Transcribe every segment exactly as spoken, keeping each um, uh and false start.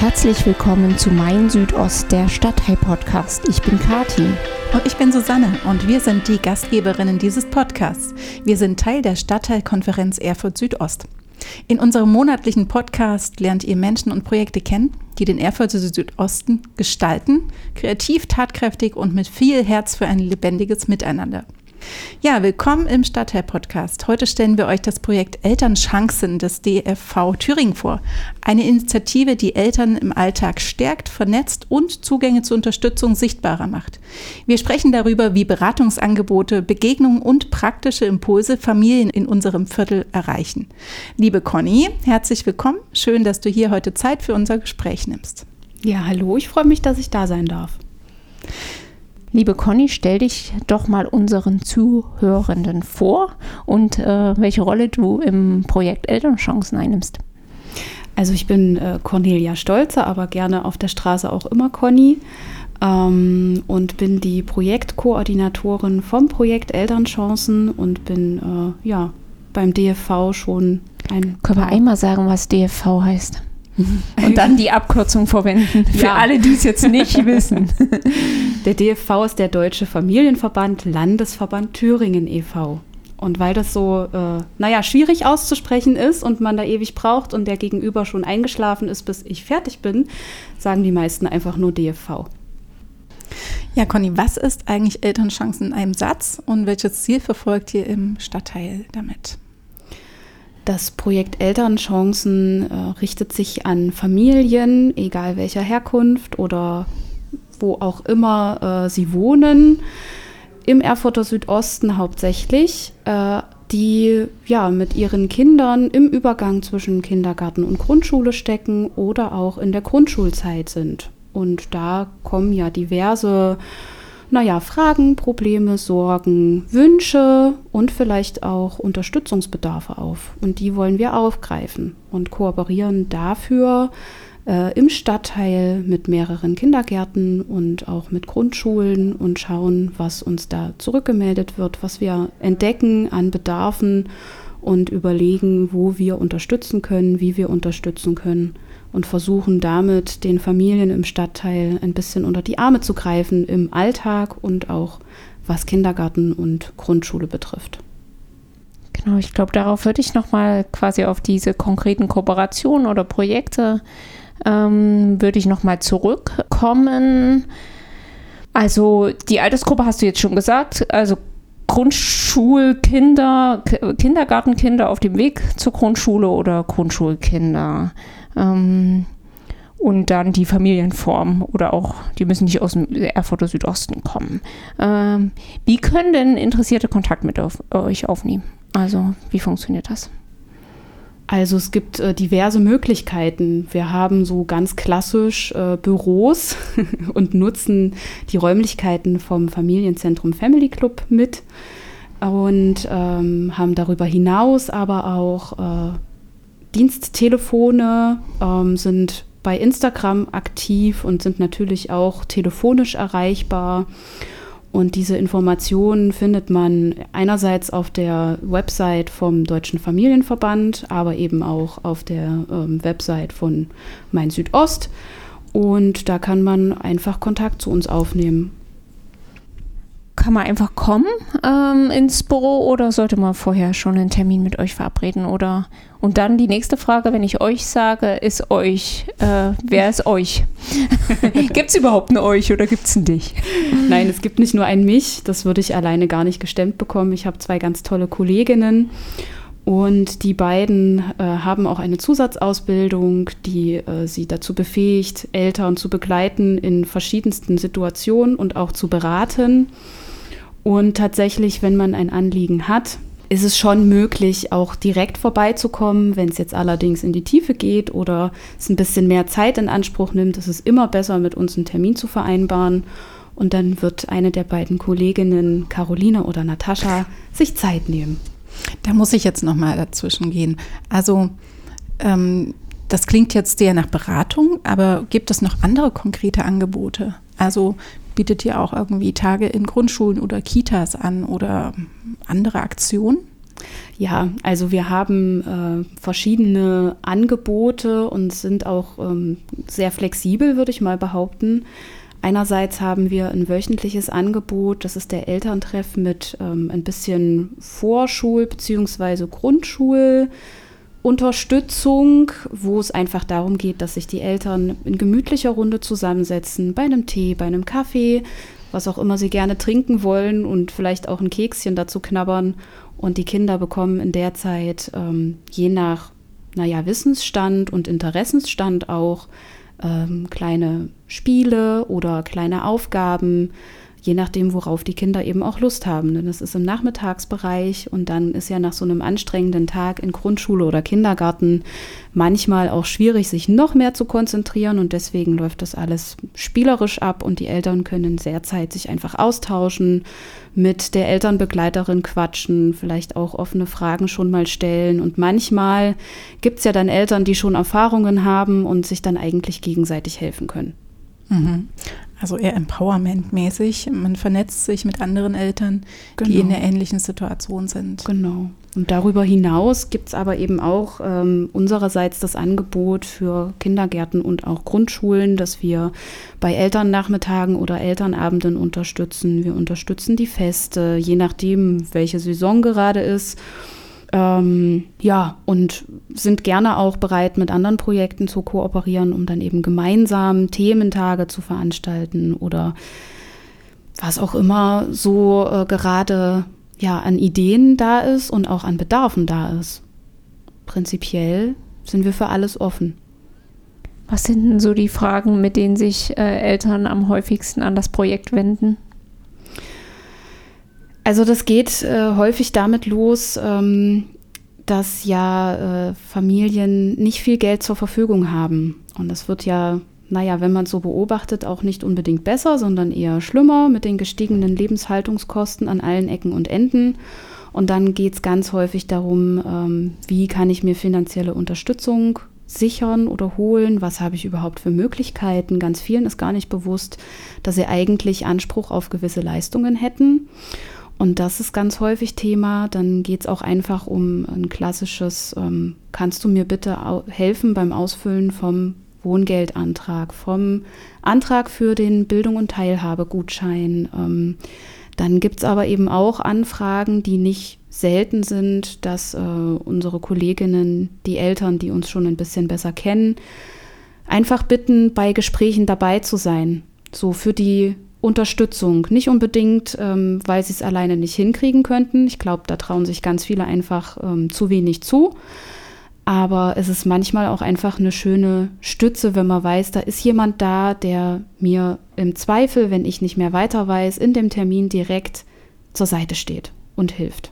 Herzlich willkommen zu Mein Südost, der Stadtteil-Podcast. Ich bin Kathi. Und ich bin Susanne und wir sind die Gastgeberinnen dieses Podcasts. Wir sind Teil der Stadtteilkonferenz Erfurt Südost. In unserem monatlichen Podcast lernt ihr Menschen und Projekte kennen, die den Erfurter Südosten gestalten, kreativ, tatkräftig und mit viel Herz für ein lebendiges Miteinander. Ja, willkommen im Stadtteil-Podcast. Heute stellen wir euch das Projekt Elternchancen des D F V Thüringen vor. Eine Initiative, die Eltern im Alltag stärkt, vernetzt und Zugänge zur Unterstützung sichtbarer macht. Wir sprechen darüber, wie Beratungsangebote, Begegnungen und praktische Impulse Familien in unserem Viertel erreichen. Liebe Conny, herzlich willkommen. Schön, dass du hier heute Zeit für unser Gespräch nimmst. Ja, hallo, ich freue mich, dass ich da sein darf. Liebe Conny, stell dich doch mal unseren Zuhörenden vor und äh, welche Rolle du im Projekt Elternchancen einnimmst. Also ich bin äh, Cornelia Stolze, aber gerne auf der Straße auch immer Conny ähm, und bin die Projektkoordinatorin vom Projekt Elternchancen und bin äh, ja beim D F V schon ein Können wir einmal sagen, was D F V heißt? Und dann die Abkürzung verwenden, für ja. alle, die es jetzt nicht wissen. Der D F V ist der Deutsche Familienverband Landesverband Thüringen e V Und weil das so, äh, naja, schwierig auszusprechen ist und man da ewig braucht und der Gegenüber schon eingeschlafen ist, bis ich fertig bin, sagen die meisten einfach nur D F V. Ja, Conny, was ist eigentlich Elternchancen in einem Satz und welches Ziel verfolgt ihr im Stadtteil damit? Das Projekt Elternchancen äh, richtet sich an Familien, egal welcher Herkunft oder wo auch immer äh, sie wohnen, im Erfurter Südosten hauptsächlich, äh, die ja mit ihren Kindern im Übergang zwischen Kindergarten und Grundschule stecken oder auch in der Grundschulzeit sind. Und da kommen ja diverse Naja, Fragen, Probleme, Sorgen, Wünsche und vielleicht auch Unterstützungsbedarfe auf. Und die wollen wir aufgreifen und kooperieren dafür äh, im Stadtteil mit mehreren Kindergärten und auch mit Grundschulen und schauen, was uns da zurückgemeldet wird, was wir entdecken an Bedarfen und überlegen, wo wir unterstützen können, wie wir unterstützen können. Und versuchen damit den Familien im Stadtteil ein bisschen unter die Arme zu greifen im Alltag und auch was Kindergarten und Grundschule betrifft. Genau, ich glaube, darauf würde ich nochmal quasi auf diese konkreten Kooperationen oder Projekte ähm, würde ich nochmal zurückkommen. Also die Altersgruppe hast du jetzt schon gesagt, also Grundschulkinder, K- Kindergartenkinder auf dem Weg zur Grundschule oder Grundschulkinder. Ähm, und dann die Familienform oder auch, die müssen nicht aus dem Erfurter Südosten kommen. Ähm, wie können denn Interessierte Kontakt mit auf, euch aufnehmen? Also wie funktioniert das? Also es gibt äh, diverse Möglichkeiten. Wir haben so ganz klassisch äh, Büros und nutzen die Räumlichkeiten vom Familienzentrum Family Club mit und ähm, haben darüber hinaus aber auch äh, Diensttelefone, ähm, sind bei Instagram aktiv und sind natürlich auch telefonisch erreichbar. Und diese Informationen findet man einerseits auf der Website vom Deutschen Familienverband, aber eben auch auf der ähm, Website von Mein Südost. Und da kann man einfach Kontakt zu uns aufnehmen. Kann man einfach kommen ähm, ins Büro oder sollte man vorher schon einen Termin mit euch verabreden? Oder und dann die nächste Frage, wenn ich euch sage, ist euch, äh, wer ist euch? Gibt es überhaupt ein euch oder gibt es ein dich? Nein, es gibt nicht nur ein mich, das würde ich alleine gar nicht gestemmt bekommen. Ich habe zwei ganz tolle Kolleginnen und die beiden äh, haben auch eine Zusatzausbildung, die äh, sie dazu befähigt, Eltern zu begleiten in verschiedensten Situationen und auch zu beraten. Und tatsächlich, wenn man ein Anliegen hat, ist es schon möglich, auch direkt vorbeizukommen. Wenn es jetzt allerdings in die Tiefe geht oder es ein bisschen mehr Zeit in Anspruch nimmt, ist es immer besser, mit uns einen Termin zu vereinbaren. Und dann wird eine der beiden Kolleginnen, Caroline oder Natascha, sich Zeit nehmen. Da muss ich jetzt nochmal dazwischen gehen. Also ähm, das klingt jetzt sehr nach Beratung, aber gibt es noch andere konkrete Angebote? Also bietet ihr auch irgendwie Tage in Grundschulen oder Kitas an oder andere Aktionen? Ja, also wir haben äh, verschiedene Angebote und sind auch ähm, sehr flexibel, würde ich mal behaupten. Einerseits haben wir ein wöchentliches Angebot, das ist der Elterntreff mit ähm, ein bisschen Vorschul- bzw. Grundschulunterstützung, wo es einfach darum geht, dass sich die Eltern in gemütlicher Runde zusammensetzen, bei einem Tee, bei einem Kaffee, was auch immer sie gerne trinken wollen und vielleicht auch ein Kekschen dazu knabbern. Und die Kinder bekommen in der Zeit ähm, je nach, naja, Wissensstand und Interessensstand auch ähm, kleine Spiele oder kleine Aufgaben, je nachdem, worauf die Kinder eben auch Lust haben. Denn das ist im Nachmittagsbereich und dann ist ja nach so einem anstrengenden Tag in Grundschule oder Kindergarten manchmal auch schwierig, sich noch mehr zu konzentrieren und deswegen läuft das alles spielerisch ab und die Eltern können in der Zeit sich einfach austauschen, mit der Elternbegleiterin quatschen, vielleicht auch offene Fragen schon mal stellen und manchmal gibt es ja dann Eltern, die schon Erfahrungen haben und sich dann eigentlich gegenseitig helfen können. Mhm. Also eher Empowerment-mäßig. Man vernetzt sich mit anderen Eltern, genau, die in einer ähnlichen Situation sind. Genau. Und darüber hinaus gibt es aber eben auch ähm, unsererseits das Angebot für Kindergärten und auch Grundschulen, dass wir bei Elternnachmittagen oder Elternabenden unterstützen. Wir unterstützen die Feste, je nachdem, welche Saison gerade ist. Ähm, ja, und sind gerne auch bereit, mit anderen Projekten zu kooperieren, um dann eben gemeinsam Thementage zu veranstalten oder was auch immer so äh, gerade ja, an Ideen da ist und auch an Bedarfen da ist. Prinzipiell sind wir für alles offen. Was sind denn so die Fragen, mit denen sich äh, Eltern am häufigsten an das Projekt wenden? Also das geht äh, häufig damit los, ähm, dass ja äh, Familien nicht viel Geld zur Verfügung haben. Und das wird ja, naja, wenn man es so beobachtet, auch nicht unbedingt besser, sondern eher schlimmer mit den gestiegenen Lebenshaltungskosten an allen Ecken und Enden. Und dann geht es ganz häufig darum, ähm, wie kann ich mir finanzielle Unterstützung sichern oder holen, was habe ich überhaupt für Möglichkeiten. Ganz vielen ist gar nicht bewusst, dass sie eigentlich Anspruch auf gewisse Leistungen hätten. Und das ist ganz häufig Thema. Dann geht es auch einfach um ein klassisches, ähm, kannst du mir bitte au- helfen beim Ausfüllen vom Wohngeldantrag, vom Antrag für den Bildung- und Teilhabegutschein. Ähm, dann gibt es aber eben auch Anfragen, die nicht selten sind, dass äh, unsere Kolleginnen, die Eltern, die uns schon ein bisschen besser kennen, einfach bitten, bei Gesprächen dabei zu sein. So für die Unterstützung. Nicht unbedingt, ähm, weil sie es alleine nicht hinkriegen könnten. Ich glaube, da trauen sich ganz viele einfach ähm, zu wenig zu. Aber es ist manchmal auch einfach eine schöne Stütze, wenn man weiß, da ist jemand da, der mir im Zweifel, wenn ich nicht mehr weiter weiß, in dem Termin direkt zur Seite steht und hilft.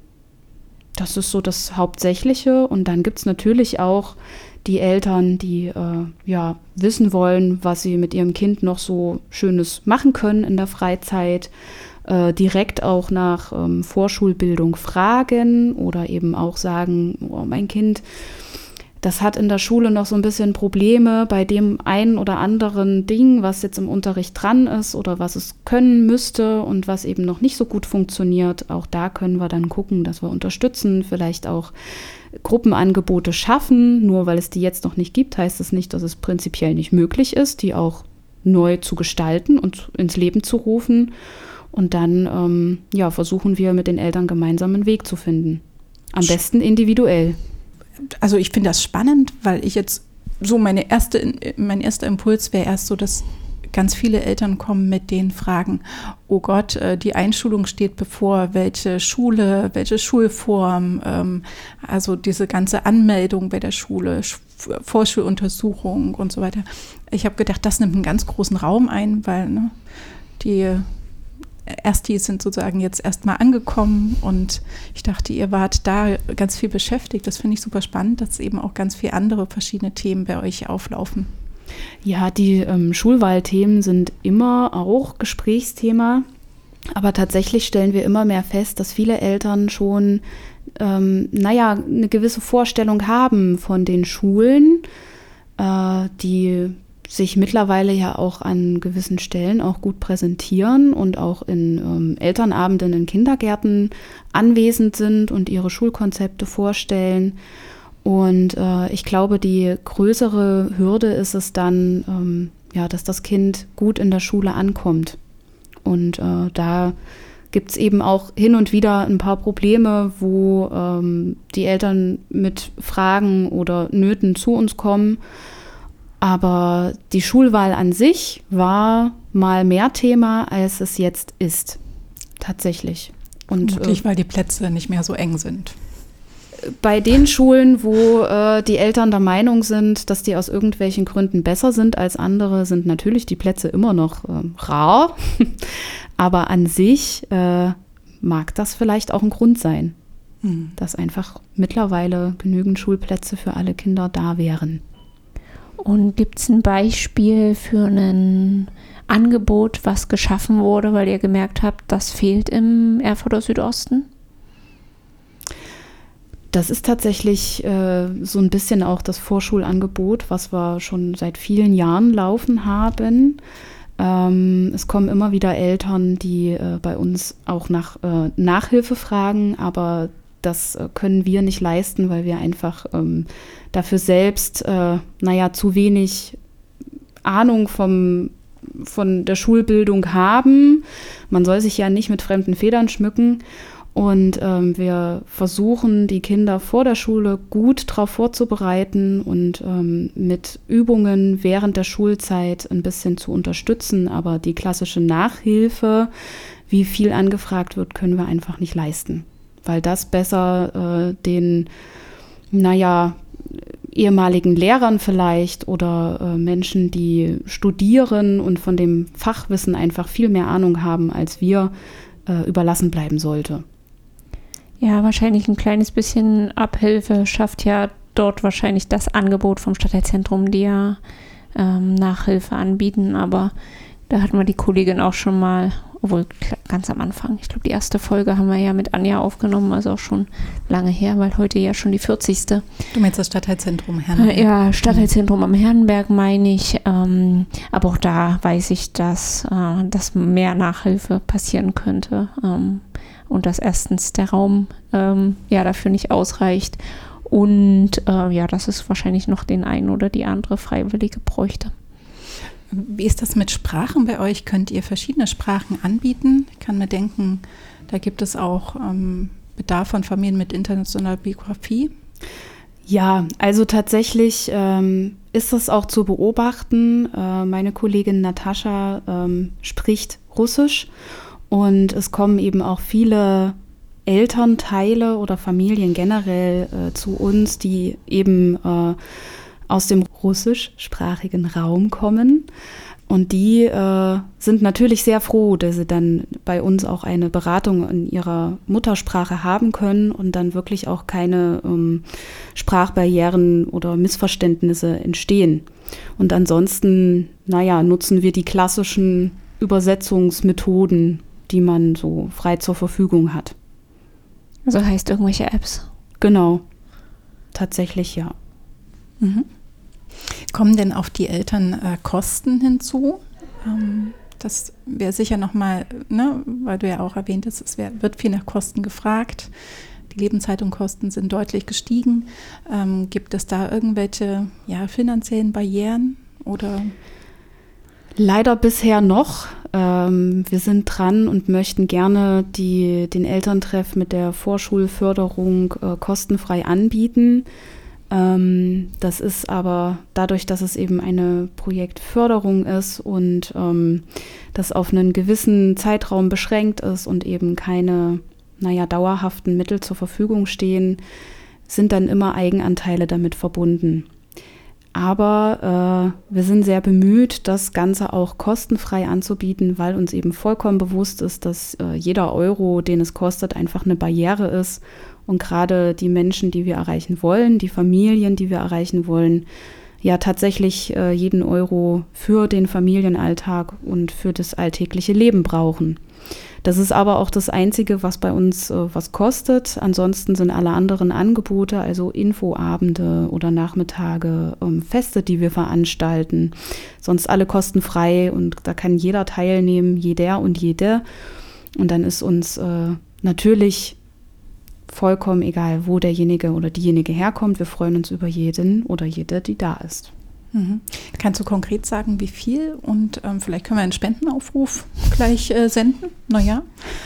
Das ist so das Hauptsächliche. Und dann gibt es natürlich auch die Eltern, die äh, ja, wissen wollen, was sie mit ihrem Kind noch so Schönes machen können in der Freizeit, äh, direkt auch nach ähm, Vorschulbildung fragen oder eben auch sagen, oh, mein Kind, das hat in der Schule noch so ein bisschen Probleme bei dem einen oder anderen Ding, was jetzt im Unterricht dran ist oder was es können müsste und was eben noch nicht so gut funktioniert. Auch da können wir dann gucken, dass wir unterstützen, vielleicht auch Gruppenangebote schaffen. Nur weil es die jetzt noch nicht gibt, heißt das nicht, dass es prinzipiell nicht möglich ist, die auch neu zu gestalten und ins Leben zu rufen. Und dann ähm, ja, versuchen wir mit den Eltern gemeinsam einen Weg zu finden. Am besten individuell. Also ich finde das spannend, weil ich jetzt so meine erste, mein erster Impuls wäre erst so, dass ganz viele Eltern kommen mit den Fragen, oh Gott, die Einschulung steht bevor, welche Schule, welche Schulform, ähm, also diese ganze Anmeldung bei der Schule, Vorschuluntersuchung und so weiter. Ich habe gedacht, das nimmt einen ganz großen Raum ein, weil ne, die Erstis sind sozusagen jetzt erstmal angekommen und ich dachte, ihr wart da ganz viel beschäftigt. Das finde ich super spannend, dass eben auch ganz viele andere verschiedene Themen bei euch auflaufen. Ja, die ähm, Schulwahlthemen sind immer auch Gesprächsthema, aber tatsächlich stellen wir immer mehr fest, dass viele Eltern schon, ähm, naja, eine gewisse Vorstellung haben von den Schulen, äh, die sich mittlerweile ja auch an gewissen Stellen auch gut präsentieren und auch in ähm, Elternabenden in Kindergärten anwesend sind und ihre Schulkonzepte vorstellen. Und äh, ich glaube, die größere Hürde ist es dann, ähm, ja, dass das Kind gut in der Schule ankommt. Und äh, da gibt es eben auch hin und wieder ein paar Probleme, wo ähm, die Eltern mit Fragen oder Nöten zu uns kommen. Aber die Schulwahl an sich war mal mehr Thema, als es jetzt ist. Tatsächlich. Und Vermutlich, äh, weil die Plätze nicht mehr so eng sind. Bei den Schulen, wo äh, die Eltern der Meinung sind, dass die aus irgendwelchen Gründen besser sind als andere, sind natürlich die Plätze immer noch äh, rar. Aber an sich äh, mag das vielleicht auch ein Grund sein, hm. dass einfach mittlerweile genügend Schulplätze für alle Kinder da wären. Und gibt es ein Beispiel für ein Angebot, was geschaffen wurde, weil ihr gemerkt habt, das fehlt im Erfurter Südosten? Das ist tatsächlich äh, so ein bisschen auch das Vorschulangebot, was wir schon seit vielen Jahren laufen haben. Ähm, es kommen immer wieder Eltern, die äh, bei uns auch nach äh, Nachhilfe fragen, aber das äh, können wir nicht leisten, weil wir einfach ähm, dafür selbst, äh, naja, zu wenig Ahnung vom, von der Schulbildung haben. Man soll sich ja nicht mit fremden Federn schmücken. Und ähm, wir versuchen, die Kinder vor der Schule gut darauf vorzubereiten und ähm, mit Übungen während der Schulzeit ein bisschen zu unterstützen. Aber die klassische Nachhilfe, wie viel angefragt wird, können wir einfach nicht leisten. Weil das besser äh, den, naja, ehemaligen Lehrern vielleicht oder äh, Menschen, die studieren und von dem Fachwissen einfach viel mehr Ahnung haben als wir, äh, überlassen bleiben sollte. Ja, wahrscheinlich ein kleines bisschen Abhilfe schafft ja dort wahrscheinlich das Angebot vom Stadtteilzentrum, die ja ähm, Nachhilfe anbieten. Aber da hatten wir die Kollegin auch schon mal, obwohl ganz am Anfang, ich glaube, die erste Folge haben wir ja mit Anja aufgenommen, also auch schon lange her, weil heute ja schon die vierzigste. Du meinst das Stadtteilzentrum Herrenberg? Ja, Stadtteilzentrum am Herrenberg meine ich. Ähm, aber auch da weiß ich, dass, äh, dass mehr Nachhilfe passieren könnte. Ähm, und dass erstens der Raum ähm, ja dafür nicht ausreicht und äh, ja, dass es wahrscheinlich noch den einen oder die andere Freiwillige bräuchte. Wie ist das mit Sprachen bei euch? Könnt ihr verschiedene Sprachen anbieten? Ich kann mir denken, da gibt es auch ähm, Bedarf von Familien mit internationaler Biografie. Ja, also tatsächlich ähm, ist das auch zu beobachten. Äh, meine Kollegin Natascha ähm, spricht Russisch. Und es kommen eben auch viele Elternteile oder Familien generell äh, zu uns, die eben äh, aus dem russischsprachigen Raum kommen. Und die äh, sind natürlich sehr froh, dass sie dann bei uns auch eine Beratung in ihrer Muttersprache haben können und dann wirklich auch keine ähm, Sprachbarrieren oder Missverständnisse entstehen. Und ansonsten, naja, nutzen wir die klassischen Übersetzungsmethoden, die man so frei zur Verfügung hat. Also heißt irgendwelche Apps? Genau, tatsächlich ja. Mhm. Kommen denn auf die Eltern äh, Kosten hinzu? Ähm, das wäre sicher nochmal, ne, weil du ja auch erwähnt hast, es wär, wird viel nach Kosten gefragt. Die Lebenshaltungskosten sind deutlich gestiegen. Ähm, gibt es da irgendwelche ja, finanziellen Barrieren oder? Leider bisher noch. Ähm, wir sind dran und möchten gerne die, den Elterntreff mit der Vorschulförderung äh, kostenfrei anbieten. Ähm, das ist aber dadurch, dass es eben eine Projektförderung ist und ähm, das auf einen gewissen Zeitraum beschränkt ist und eben keine, naja, dauerhaften Mittel zur Verfügung stehen, sind dann immer Eigenanteile damit verbunden. Aber äh, wir sind sehr bemüht, das Ganze auch kostenfrei anzubieten, weil uns eben vollkommen bewusst ist, dass äh, jeder Euro, den es kostet, einfach eine Barriere ist. Und gerade die Menschen, die wir erreichen wollen, die Familien, die wir erreichen wollen, ja tatsächlich äh, jeden Euro für den Familienalltag und für das alltägliche Leben brauchen. Das ist aber auch das Einzige, was bei uns äh, was kostet. Ansonsten sind alle anderen Angebote, also Infoabende oder Nachmittage, ähm, Feste, die wir veranstalten, sonst alle kostenfrei und da kann jeder teilnehmen, jeder und jede. Und dann ist uns äh, natürlich vollkommen egal, wo derjenige oder diejenige herkommt. Wir freuen uns über jeden oder jede, die da ist. Mhm. Kannst du konkret sagen, wie viel? Und ähm, vielleicht können wir einen Spendenaufruf gleich äh, senden? Naja.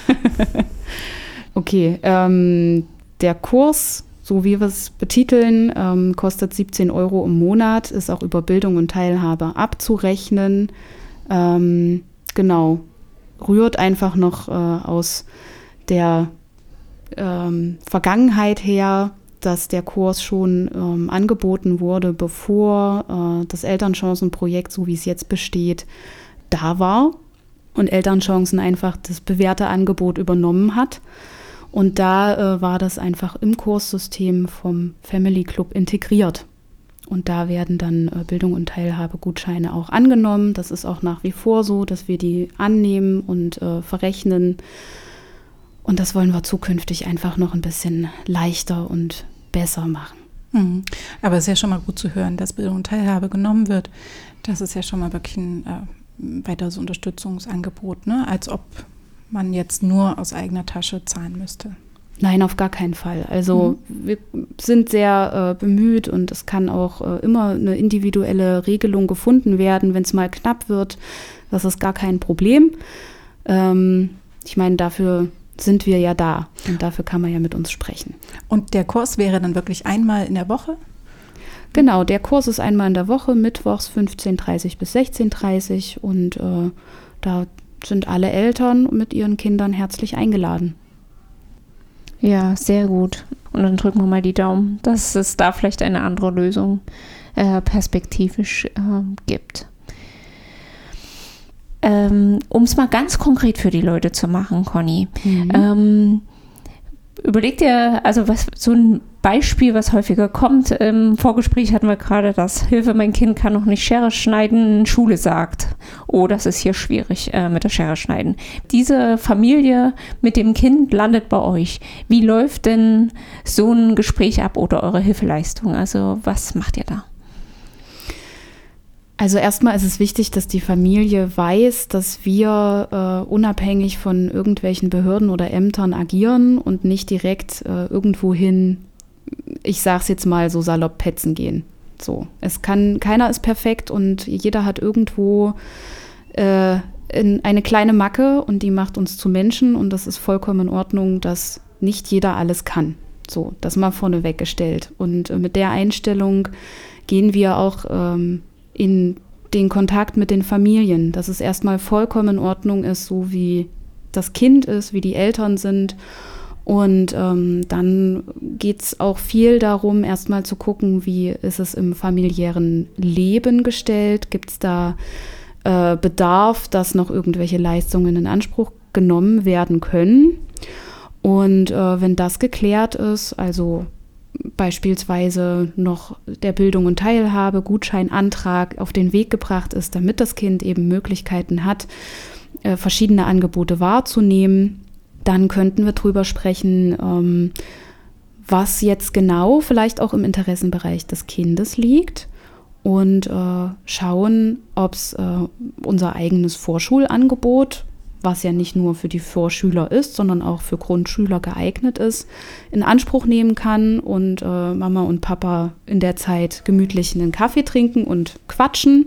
Okay, ähm, der Kurs, so wie wir es betiteln, ähm, kostet siebzehn Euro im Monat, ist auch über Bildung und Teilhabe abzurechnen. Ähm, genau, rührt einfach noch äh, aus der ähm, Vergangenheit her, dass der Kurs schon ähm, angeboten wurde, bevor äh, das Elternchancenprojekt, so wie es jetzt besteht, da war und Elternchancen einfach das bewährte Angebot übernommen hat. Und da äh, war das einfach im Kurssystem vom Family Club integriert. Und da werden dann äh, Bildung und Teilhabegutscheine auch angenommen. Das ist auch nach wie vor so, dass wir die annehmen und äh, verrechnen. Und das wollen wir zukünftig einfach noch ein bisschen leichter und besser machen. Mhm. Aber es ist ja schon mal gut zu hören, dass Bildung und Teilhabe genommen wird. Das ist ja schon mal wirklich ein äh, weiteres Unterstützungsangebot, ne? Als ob man jetzt nur aus eigener Tasche zahlen müsste. Nein, auf gar keinen Fall. Also mhm. wir sind sehr äh, bemüht und es kann auch äh, immer eine individuelle Regelung gefunden werden, wenn es mal knapp wird. Das ist gar kein Problem. Ähm, ich meine, dafür sind wir ja da und dafür kann man ja mit uns sprechen. Und der Kurs wäre dann wirklich einmal in der Woche? Genau, der Kurs ist einmal in der Woche, mittwochs fünfzehn Uhr dreißig bis sechzehn Uhr dreißig und äh, da sind alle Eltern mit ihren Kindern herzlich eingeladen. Ja, sehr gut. Und dann drücken wir mal die Daumen, dass es da vielleicht eine andere Lösung äh, perspektivisch äh, gibt. Ähm, um es mal ganz konkret für die Leute zu machen, Conny. Mhm. Ähm, überleg dir, also was so ein Beispiel, was häufiger kommt. Im Vorgespräch hatten wir gerade das, Hilfe, mein Kind kann noch nicht Schere schneiden, Schule sagt, oh, das ist hier schwierig äh, mit der Schere schneiden. Diese Familie mit dem Kind landet bei euch. Wie läuft denn so ein Gespräch ab oder eure Hilfeleistung? Also was macht ihr da? Also erstmal ist es wichtig, dass die Familie weiß, dass wir äh, unabhängig von irgendwelchen Behörden oder Ämtern agieren und nicht direkt äh, irgendwohin, ich sag's jetzt mal so salopp, petzen gehen. So, es kann, keiner ist perfekt und jeder hat irgendwo äh, in eine kleine Macke und die macht uns zu Menschen und das ist vollkommen in Ordnung, dass nicht jeder alles kann. So, das mal vorneweg gestellt. Und äh, mit der Einstellung gehen wir auch ähm, in den Kontakt mit den Familien, dass es erstmal vollkommen in Ordnung ist, so wie das Kind ist, wie die Eltern sind. Und ähm, dann geht es auch viel darum, erstmal zu gucken, wie ist es im familiären Leben gestellt? Gibt es da äh, Bedarf, dass noch irgendwelche Leistungen in Anspruch genommen werden können? Und äh, wenn das geklärt ist, also beispielsweise noch der Bildung und Teilhabe, Gutscheinantrag auf den Weg gebracht ist, damit das Kind eben Möglichkeiten hat, äh, verschiedene Angebote wahrzunehmen, dann könnten wir drüber sprechen, ähm, was jetzt genau vielleicht auch im Interessenbereich des Kindes liegt und äh, schauen, ob es äh, unser eigenes Vorschulangebot, was ja nicht nur für die Vorschüler ist, sondern auch für Grundschüler geeignet ist, in Anspruch nehmen kann und äh, Mama und Papa in der Zeit gemütlich einen Kaffee trinken und quatschen.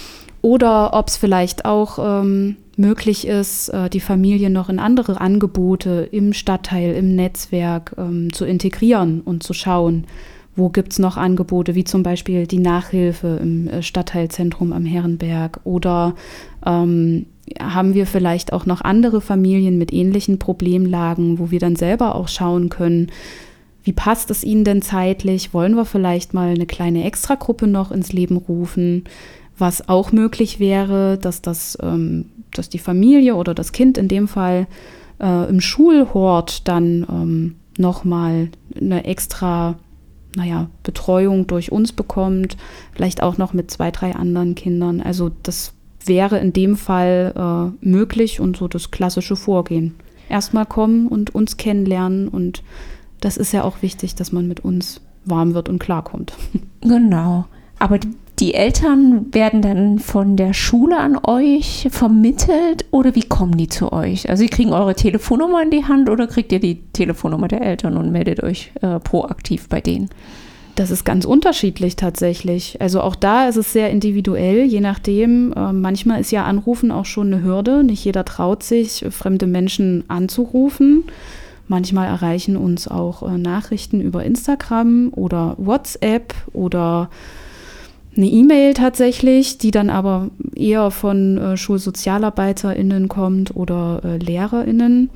Oder ob es vielleicht auch ähm, möglich ist, äh, die Familie noch in andere Angebote im Stadtteil, im Netzwerk ähm, zu integrieren und zu schauen, wo gibt es noch Angebote, wie zum Beispiel die Nachhilfe im äh, Stadtteilzentrum am Herrenberg oder ähm, haben wir vielleicht auch noch andere Familien mit ähnlichen Problemlagen, wo wir dann selber auch schauen können, wie passt es ihnen denn zeitlich? Wollen wir vielleicht mal eine kleine Extragruppe noch ins Leben rufen? Was auch möglich wäre, dass, das, ähm, dass die Familie oder das Kind in dem Fall äh, im Schulhort dann ähm, nochmal eine extra naja, Betreuung durch uns bekommt, vielleicht auch noch mit zwei, drei anderen Kindern. Also das wäre in dem Fall äh, möglich und so das klassische Vorgehen. Erstmal kommen und uns kennenlernen und das ist ja auch wichtig, dass man mit uns warm wird und klarkommt. Genau. Aber die, die Eltern werden dann von der Schule an euch vermittelt oder wie kommen die zu euch? Also sie kriegen eure Telefonnummer in die Hand oder kriegt ihr die Telefonnummer der Eltern und meldet euch äh, proaktiv bei denen? Das ist ganz unterschiedlich tatsächlich. Also auch da ist es sehr individuell, je nachdem. Äh, manchmal ist ja Anrufen auch schon eine Hürde. Nicht jeder traut sich, fremde Menschen anzurufen. Manchmal erreichen uns auch äh, Nachrichten über Instagram oder WhatsApp oder eine E-Mail tatsächlich, die dann aber eher von äh, SchulsozialarbeiterInnen kommt oder äh, LehrerInnen.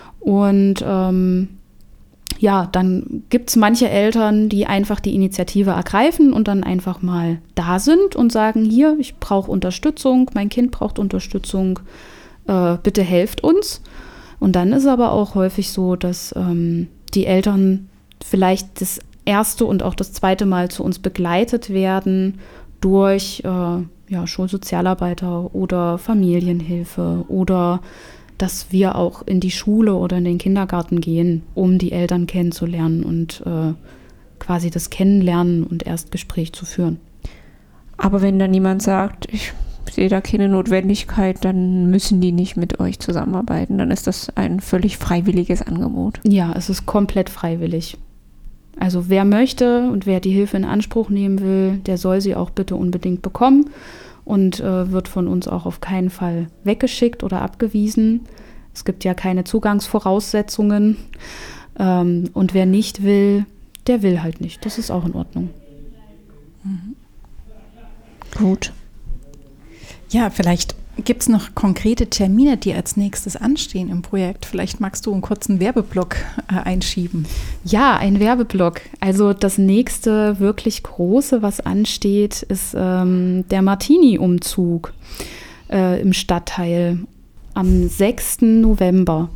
Und ähm, ja, dann gibt es manche Eltern, die einfach die Initiative ergreifen und dann einfach mal da sind und sagen, hier, ich brauche Unterstützung, mein Kind braucht Unterstützung, äh, bitte helft uns. Und dann ist aber auch häufig so, dass ähm, die Eltern vielleicht das erste und auch das zweite Mal zu uns begleitet werden durch äh, ja, Schulsozialarbeiter oder Familienhilfe oder dass wir auch in die Schule oder in den Kindergarten gehen, um die Eltern kennenzulernen und äh, quasi das Kennenlernen und Erstgespräch zu führen. Aber wenn dann jemand sagt, ich sehe da keine Notwendigkeit, dann müssen die nicht mit euch zusammenarbeiten. Dann ist das ein völlig freiwilliges Angebot. Ja, es ist komplett freiwillig. Also wer möchte und wer die Hilfe in Anspruch nehmen will, der soll sie auch bitte unbedingt bekommen und äh, wird von uns auch auf keinen Fall weggeschickt oder abgewiesen. Es gibt ja keine Zugangsvoraussetzungen. Ähm, und wer nicht will, der will halt nicht. Das ist auch in Ordnung. Mhm. Gut. Ja, vielleicht gibt es noch konkrete Termine, die als nächstes anstehen im Projekt. Vielleicht magst du einen kurzen Werbeblock äh, einschieben. Ja, ein Werbeblock. Also das nächste wirklich Große, was ansteht, ist ähm, der Martini-Umzug äh, im Stadtteil. Am sechsten November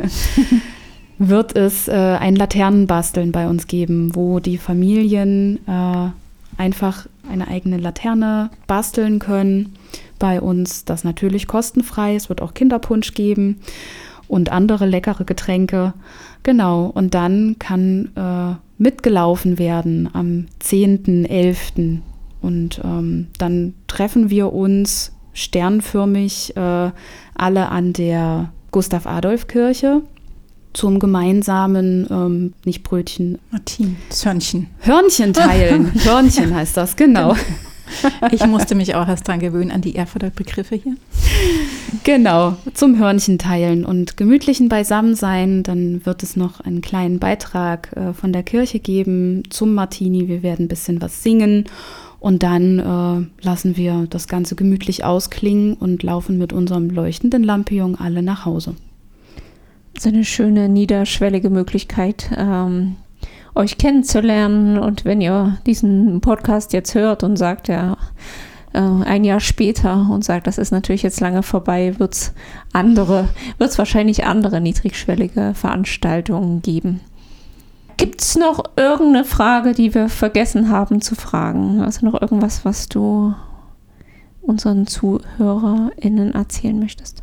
wird es äh, ein Laternenbasteln bei uns geben, wo die Familien äh, einfach eine eigene Laterne basteln können. Bei uns das natürlich kostenfrei. Es wird auch Kinderpunsch geben und andere leckere Getränke. Genau, und dann kann äh, mitgelaufen werden am zehnten elften Und ähm, dann treffen wir uns sternförmig äh, alle an der Gustav-Adolf-Kirche zum gemeinsamen, ähm, nicht Brötchen, Martin, das Hörnchen. Hörnchen teilen. Hörnchen heißt das, genau. Ich musste mich auch erst dran gewöhnen, an die Erfurter Begriffe hier. Genau, zum Hörnchen teilen und gemütlichen Beisammensein. Dann wird es noch einen kleinen Beitrag äh, von der Kirche geben zum Martini. Wir werden ein bisschen was singen und dann äh, lassen wir das Ganze gemütlich ausklingen und laufen mit unserem leuchtenden Lampion alle nach Hause. So eine schöne, niederschwellige Möglichkeit, ähm, euch kennenzulernen. Und wenn ihr diesen Podcast jetzt hört und sagt, ja, äh, ein Jahr später und sagt, das ist natürlich jetzt lange vorbei, wird es andere, wird es wahrscheinlich andere niedrigschwellige Veranstaltungen geben. Gibt es noch irgendeine Frage, die wir vergessen haben zu fragen? Also noch irgendwas, was du unseren ZuhörerInnen erzählen möchtest?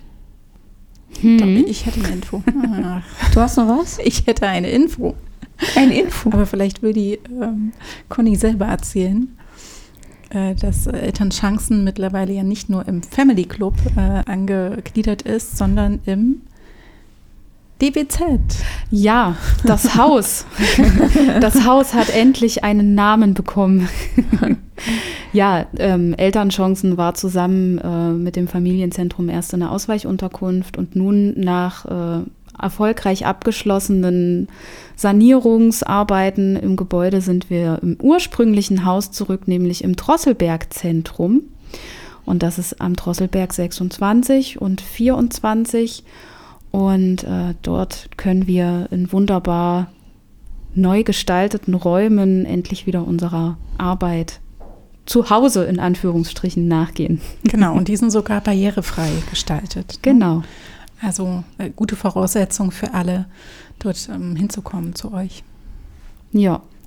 Hm. Doch, ich hätte eine Info. Ach. Du hast noch was? Ich hätte eine Info. Eine Info. Aber vielleicht will die ähm, Conny selber erzählen, äh, dass äh, Elternchancen mittlerweile ja nicht nur im Family Club äh, angegliedert ist, sondern im D B Z. Ja, das Haus. Das Haus hat endlich einen Namen bekommen. Ja, ähm, Elternchancen war zusammen äh, mit dem Familienzentrum erst in der Ausweichunterkunft und nun nach äh, erfolgreich abgeschlossenen Sanierungsarbeiten im Gebäude sind wir im ursprünglichen Haus zurück, nämlich im Drosselberg-Zentrum. Und das ist am Drosselberg sechsundzwanzig und vierundzwanzig. Und äh, dort können wir in wunderbar neu gestalteten Räumen endlich wieder unserer Arbeit zu Hause in Anführungsstrichen nachgehen. Genau, und die sind sogar barrierefrei gestaltet. Genau. Also äh, gute Voraussetzung für alle, dort ähm, hinzukommen zu euch. Ja,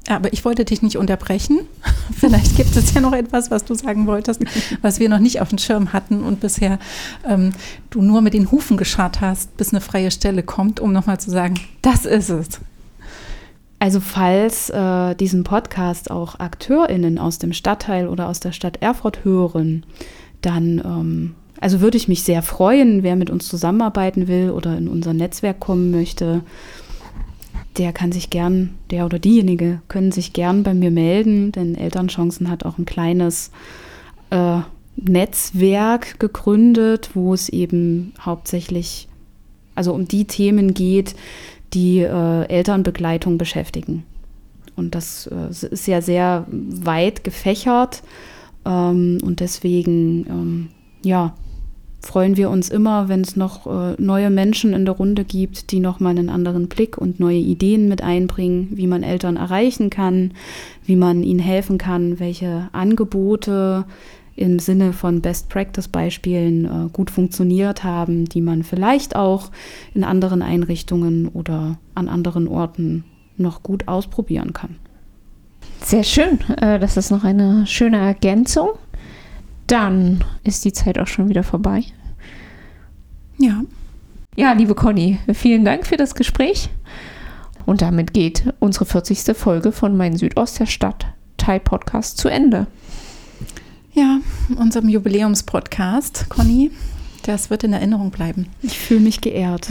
Aber ich wollte dich nicht unterbrechen. Vielleicht gibt es ja noch etwas, was du sagen wolltest, was wir noch nicht auf dem Schirm hatten und bisher ähm, du nur mit den Hufen gescharrt hast, bis eine freie Stelle kommt, um nochmal zu sagen, das ist es. Also falls äh, diesen Podcast auch AkteurInnen aus dem Stadtteil oder aus der Stadt Erfurt hören, dann ähm, also würde ich mich sehr freuen, wer mit uns zusammenarbeiten will oder in unser Netzwerk kommen möchte. Der kann sich gern, der oder diejenige können sich gern bei mir melden, denn Elternchancen hat auch ein kleines äh, Netzwerk gegründet, wo es eben hauptsächlich also um die Themen geht, die äh, Elternbegleitung beschäftigen. Und das äh, ist ja sehr weit gefächert ähm, und deswegen ähm, ja, freuen wir uns immer, wenn es noch äh, neue Menschen in der Runde gibt, die nochmal einen anderen Blick und neue Ideen mit einbringen, wie man Eltern erreichen kann, wie man ihnen helfen kann, welche Angebote im Sinne von Best-Practice-Beispielen äh, gut funktioniert haben, die man vielleicht auch in anderen Einrichtungen oder an anderen Orten noch gut ausprobieren kann. Sehr schön. Äh, das ist noch eine schöne Ergänzung. Dann ist die Zeit auch schon wieder vorbei. Ja. Ja, liebe Conny, vielen Dank für das Gespräch. Und damit geht unsere vierzigste Folge von Mein Südost, der Stadtteil-Podcast zu Ende. Ja, unserem Jubiläumspodcast, Conny, das wird in Erinnerung bleiben. Ich fühle mich geehrt.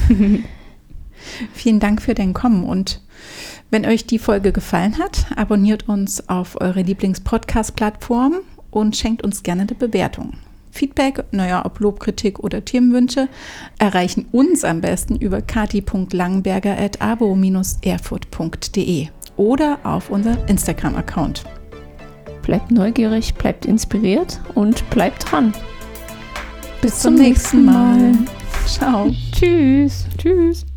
Vielen Dank für dein Kommen und wenn euch die Folge gefallen hat, abonniert uns auf eure Lieblings-Podcast-Plattform und schenkt uns gerne eine Bewertung. Feedback, naja, ob Lob, Kritik oder Themenwünsche, erreichen uns am besten über kati punkt langenberger at abo Bindestrich erfurt punkt de oder auf unser Instagram-Account. Bleibt neugierig, bleibt inspiriert und bleibt dran. Bis, Bis zum, zum nächsten Mal. Mal. Ciao. Tschüss. Tschüss.